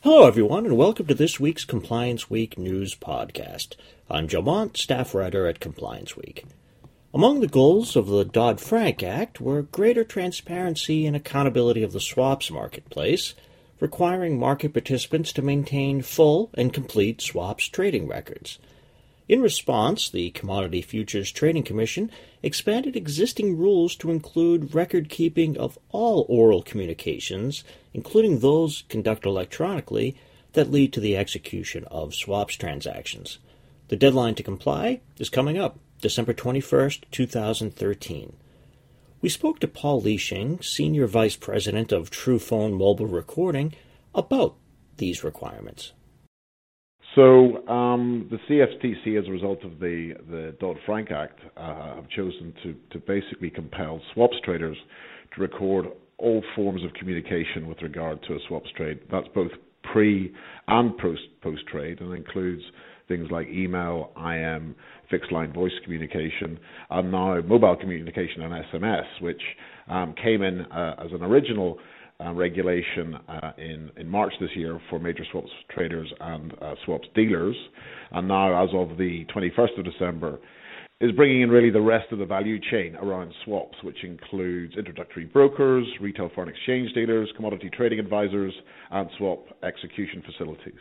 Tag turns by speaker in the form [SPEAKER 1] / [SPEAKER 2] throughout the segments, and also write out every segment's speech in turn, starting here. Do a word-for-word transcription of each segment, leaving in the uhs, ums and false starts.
[SPEAKER 1] Hello, everyone, and welcome to this week's Compliance Week News Podcast. I'm Joe Mont, staff writer at Compliance Week. Among the goals of the Dodd-Frank Act were greater transparency and accountability of the swaps marketplace, requiring market participants to maintain full and complete swaps trading records. In response, the Commodity Futures Trading Commission expanded existing rules to include record-keeping of all oral communications, including those conducted electronically, that lead to the execution of swaps transactions. The deadline to comply is coming up, December twenty-first, twenty thirteen. We spoke to Paul Leishing, Senior Vice President of TruePhone Mobile Recording, about these requirements.
[SPEAKER 2] So um, the C F T C, as a result of the, the Dodd-Frank Act, uh, have chosen to, to basically compel swaps traders to record all forms of communication with regard to a swaps trade. That's both pre and post post trade, and includes things like email, I M, fixed line voice communication, and now mobile communication and S M S, which um, came in uh, as an original Uh, regulation uh, in, in March this year for major swaps traders and uh, swaps dealers, and now as of the twenty-first of December is bringing in really the rest of the value chain around swaps, which includes introductory brokers, retail foreign exchange dealers, commodity trading advisors, and swap execution facilities.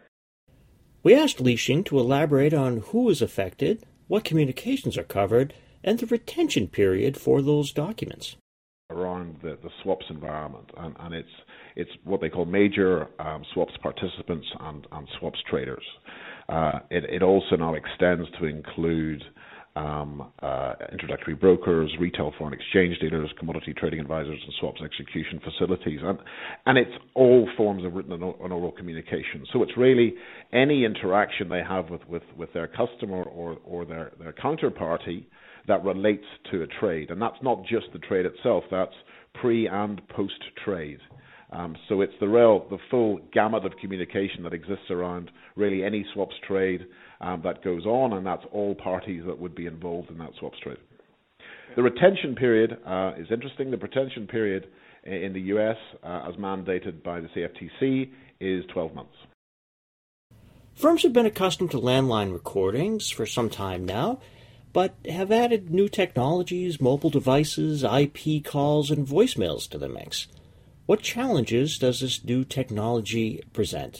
[SPEAKER 1] We asked Leishing to elaborate on who is affected, what communications are covered, and the retention period for those documents.
[SPEAKER 2] Around the, the swaps environment, and, and it's it's what they call major um, swaps participants and, and swaps traders. Uh, it, it also now extends to include um, uh, introductory brokers, retail foreign exchange dealers, commodity trading advisors, and swaps execution facilities, and and it's all forms of written and oral communication. So it's really any interaction they have with, with, with their customer or or their, their counterparty that relates to a trade, and that's not just the trade itself. That's pre and post trade. Um, so it's the real, the full gamut of communication that exists around really any swaps trade um, that goes on, and that's all parties that would be involved in that swaps trade. The retention period uh, is interesting. The retention period in the U S, uh, as mandated by the C F T C, is twelve months.
[SPEAKER 1] Firms have been accustomed to landline recordings for some time now, but have added new technologies, mobile devices, I P calls, and voicemails to the mix. What challenges does this new technology present?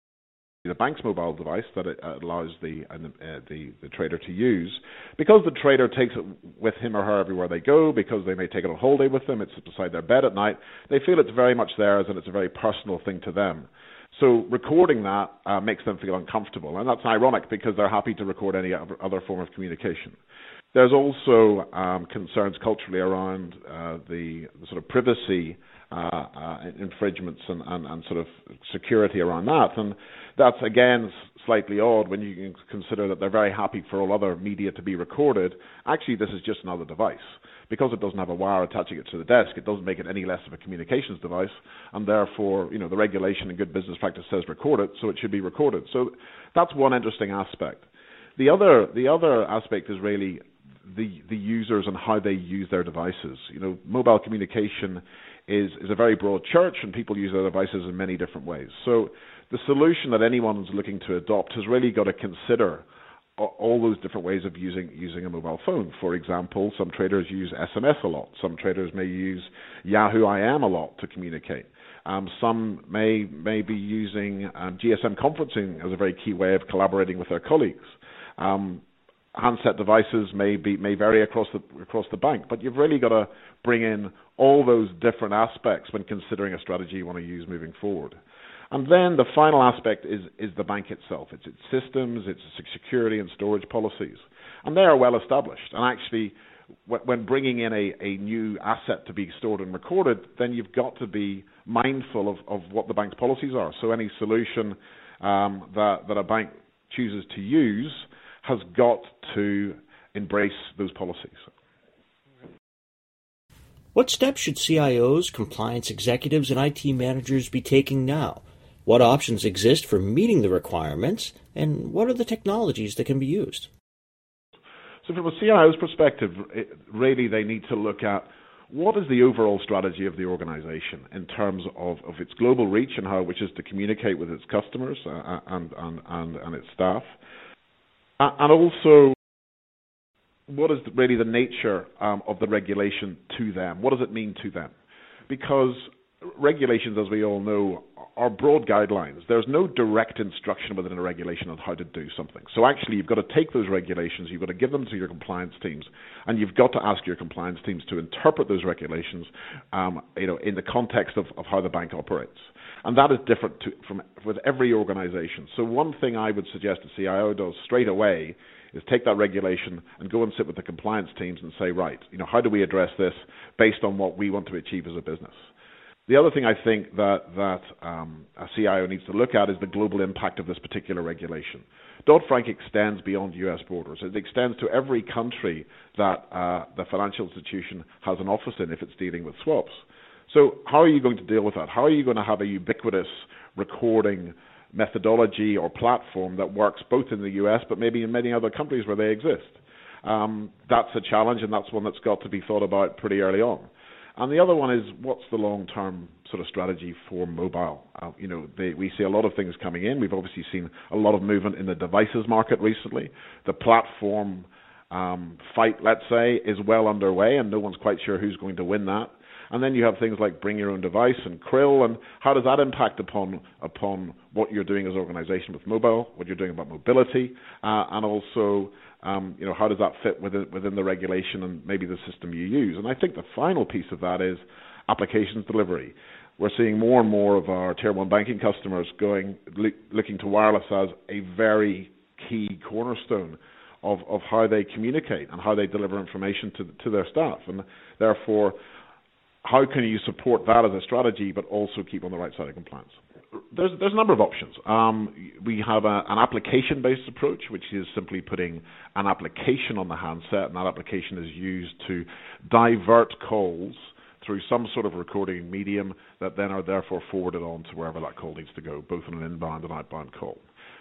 [SPEAKER 2] The bank's mobile device that it allows the, uh, the the trader to use, because the trader takes it with him or her everywhere they go, because they may take it on holiday with them, it's beside their bed at night, they feel it's very much theirs and it's a very personal thing to them. So recording that uh, makes them feel uncomfortable, and that's ironic because they're happy to record any other form of communication. There's also um, concerns culturally around uh, the, the sort of privacy uh, uh, infringements and, and, and sort of security around that, and that's again slightly odd when you can consider that they're very happy for all other media to be recorded. Actually, this is just another device. Because it doesn't have a wire attaching it to the desk, it doesn't make it any less of a communications device, and therefore, you know, the regulation and good business practice says record it, so it should be recorded. So that's one interesting aspect. The other, the other aspect is really the the users and how they use their devices. You know, mobile communication is is a very broad church, and people use their devices in many different ways. So the solution that anyone's looking to adopt has really got to consider all those different ways of using using a mobile phone. For example, some traders use S M S a lot. Some traders may use Yahoo I M a lot to communicate. Um, some may may be using um, G S M conferencing as a very key way of collaborating with their colleagues. Um, handset devices may be may vary across the across the bank, but you've really got to bring in all those different aspects when considering a strategy you want to use moving forward. And then the final aspect is, is the bank itself. It's its systems, its security and storage policies. And they are well established. And actually, when bringing in a, a new asset to be stored and recorded, then you've got to be mindful of, of what the bank's policies are. So any solution um, that, that a bank chooses to use has got to embrace those policies.
[SPEAKER 1] What steps should C I Os, compliance executives, and I T managers be taking now? What options exist for meeting the requirements, and what are the technologies that can be used?
[SPEAKER 2] So from a C I O's perspective, it, really they need to look at what is the overall strategy of the organization in terms of, of its global reach and how it wishes to communicate with its customers uh, and, and, and, and its staff? Uh, and also, what is really the nature um, of the regulation to them? What does it mean to them? Because regulations, as we all know, are broad guidelines. There's no direct instruction within a regulation on how to do something. So actually, you've got to take those regulations, you've got to give them to your compliance teams, and you've got to ask your compliance teams to interpret those regulations, um, you know, in the context of, of how the bank operates. And that is different to, from with every organization. So one thing I would suggest a C I O does straight away is take that regulation and go and sit with the compliance teams and say, right, you know, how do we address this based on what we want to achieve as a business? The other thing I think that, that um, a C I O needs to look at is the global impact of this particular regulation. Dodd-Frank extends beyond U S borders. It extends to every country that uh, the financial institution has an office in if it's dealing with swaps. So how are you going to deal with that? How are you going to have a ubiquitous recording methodology or platform that works both in the U S but maybe in many other countries where they exist? Um, that's a challenge, and that's one that's got to be thought about pretty early on. And the other one is, what's the long-term sort of strategy for mobile? Uh, you know, they, we see a lot of things coming in. We've obviously seen a lot of movement in the devices market recently. The platform um, fight, let's say, is well underway, and no one's quite sure who's going to win that. And then you have things like bring your own device and Krill, and how does that impact upon upon what you're doing as an organization with mobile, what you're doing about mobility, uh, and also um, you know, how does that fit within within the regulation and maybe the system you use? And I think the final piece of that is applications delivery. We're seeing more and more of our tier one banking customers going look, looking to wireless as a very key cornerstone of, of how they communicate and how they deliver information to to their staff, and therefore, how can you support that as a strategy, but also keep on the right side of compliance? There's, there's a number of options. Um, we have a, an application-based approach, which is simply putting an application on the handset, and that application is used to divert calls through some sort of recording medium that then are therefore forwarded on to wherever that call needs to go, both on an inbound and outbound call.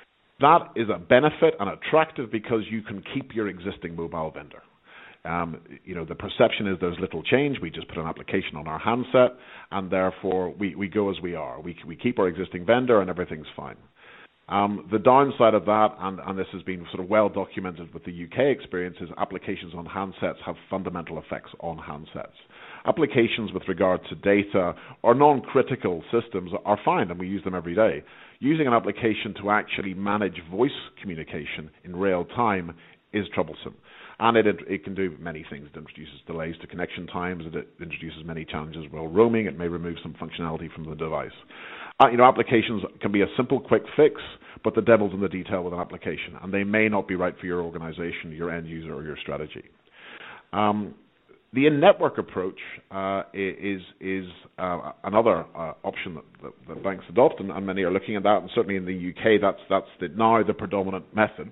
[SPEAKER 2] That is a benefit and attractive because you can keep your existing mobile vendor. Um, you know, the perception is there's little change. We just put an application on our handset, and therefore we, we go as we are. We, we keep our existing vendor, and everything's fine. Um, the downside of that, and, and this has been sort of well documented with the U K experience, is applications on handsets have fundamental effects on handsets. Applications with regard to data or non-critical systems are fine, and we use them every day. Using an application to actually manage voice communication in real time is troublesome. And it, it can do many things. It introduces delays to connection times. It introduces many challenges while roaming. It may remove some functionality from the device. Uh, you know, applications can be a simple, quick fix, but the devil's in the detail with an application, and they may not be right for your organization, your end user, or your strategy. Um, the in-network approach uh, is is uh, another uh, option that, that, that banks adopt, and, and many are looking at that. And certainly in the U K, that's that's the, now the predominant method.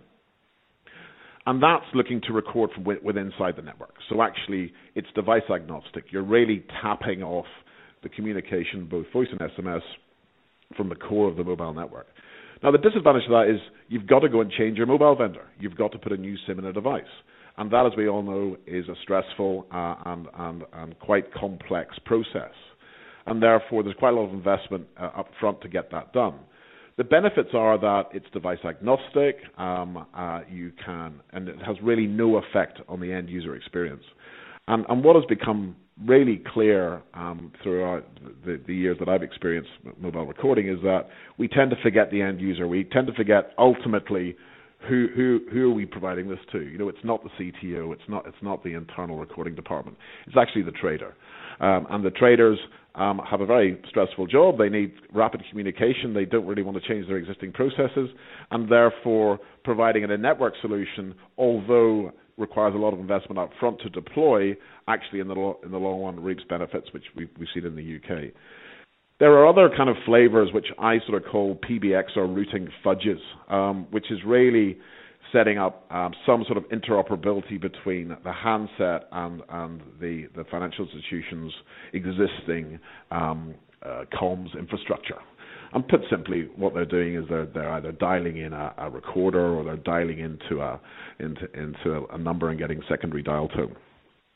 [SPEAKER 2] And that's looking to record from within inside the network. So actually, it's device agnostic. You're really tapping off the communication, both voice and S M S, from the core of the mobile network. Now, the disadvantage of that is you've got to go and change your mobile vendor. You've got to put a new SIM in a device. And that, as we all know, is a stressful uh, and, and, and quite complex process. And therefore, there's quite a lot of investment uh, up front to get that done. The benefits are that it's device agnostic, um, uh, you can, and it has really no effect on the end user experience. And, and what has become really clear um, throughout the, the years that I've experienced mobile recording is that we tend to forget the end user. We tend to forget ultimately who who who are we providing this to. You know, it's not the C T O, it's not it's not the internal recording department. It's actually the trader, um, and the traders um, have a very stressful job. They need rapid communication. They don't really want to change their existing processes, and therefore providing a network solution, although requires a lot of investment up front to deploy, actually in the lo- in the long run reaps benefits, which we've, we've seen in the U K. There are other kind of flavors which I sort of call P B X or routing fudges, um, which is really setting up um, some sort of interoperability between the handset and, and the, the financial institution's existing um, uh, comms infrastructure. And put simply, what they're doing is they're, they're either dialing in a, a recorder or they're dialing into a into, into a number and getting secondary dial tone.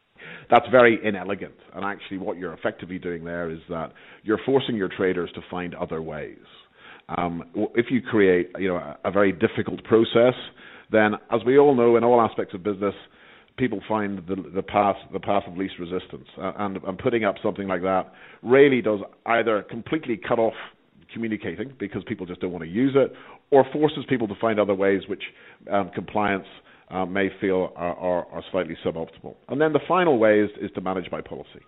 [SPEAKER 2] That's very inelegant, and actually what you're effectively doing there is that you're forcing your traders to find other ways. Um, if you create, you know, a, a very difficult process, then, as we all know, in all aspects of business, people find the, the path the path of least resistance, uh, and, and putting up something like that really does either completely cut off communicating because people just don't want to use it, or forces people to find other ways which um, compliance uh, may feel are, are, are slightly suboptimal. And then the final way is, is to manage by policy.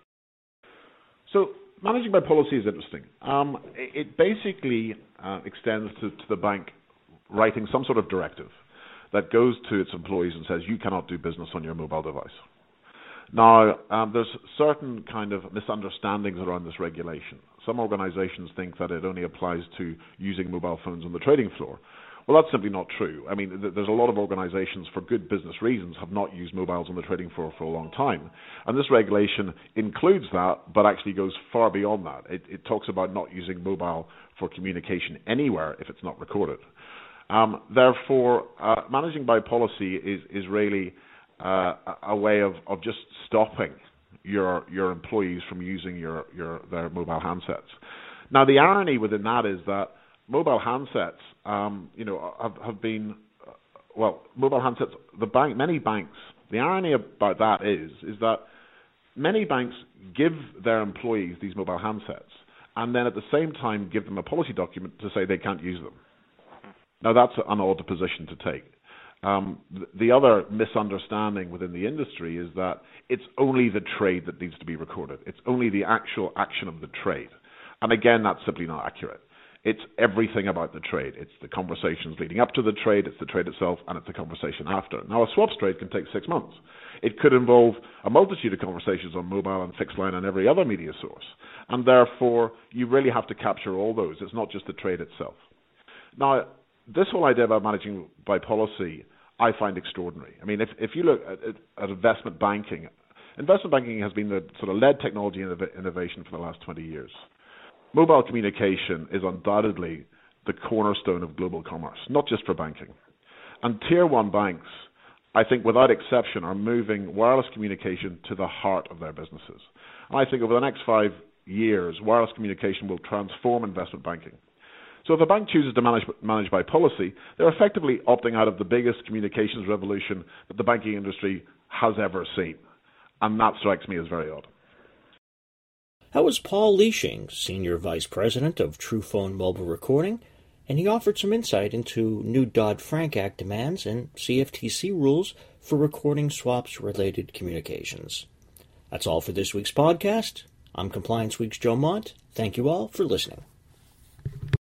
[SPEAKER 2] So managing by policy is interesting. Um, it, it basically uh, extends to, to the bank writing some sort of directive that goes to its employees and says, you cannot do business on your mobile device. Now, um, there's certain kind of misunderstandings around this regulation. Some organizations think that it only applies to using mobile phones on the trading floor. Well, that's simply not true. I mean, th- there's a lot of organizations, for good business reasons, have not used mobiles on the trading floor for a long time. And this regulation includes that, but actually goes far beyond that. It, it talks about not using mobile for communication anywhere if it's not recorded. Um, therefore, uh, managing by policy is, is really uh, a way of, of just stopping your your employees from using your, your their mobile handsets. Now, the irony within that is that mobile handsets, um, you know, have, have been uh, well, mobile handsets. The bank, many banks. The irony about that is is that many banks give their employees these mobile handsets, and then at the same time give them a policy document to say they can't use them. Now, that's an odd position to take. Um, th- the other misunderstanding within the industry is that it's only the trade that needs to be recorded. It's only the actual action of the trade. And again, that's simply not accurate. It's everything about the trade. It's the conversations leading up to the trade, it's the trade itself, and it's the conversation after. Now, a swaps trade can take six months. It could involve a multitude of conversations on mobile and fixed line and every other media source. And therefore, you really have to capture all those. It's not just the trade itself. Now, this whole idea about managing by policy, I find extraordinary. I mean, if, if you look at, at, at investment banking, investment banking has been the sort of led technology innov- innovation for the last twenty years. Mobile communication is undoubtedly the cornerstone of global commerce, not just for banking. And tier one banks, I think without exception, are moving wireless communication to the heart of their businesses. And I think over the next five years, wireless communication will transform investment banking. So if a bank chooses to manage, manage by policy, they're effectively opting out of the biggest communications revolution that the banking industry has ever seen. And that strikes me as very odd.
[SPEAKER 1] That was Paul Leishing, Senior Vice President of TruePhone Mobile Recording, and he offered some insight into new Dodd-Frank Act demands and C F T C rules for recording swaps-related communications. That's all for this week's podcast. I'm Compliance Week's Joe Mont. Thank you all for listening.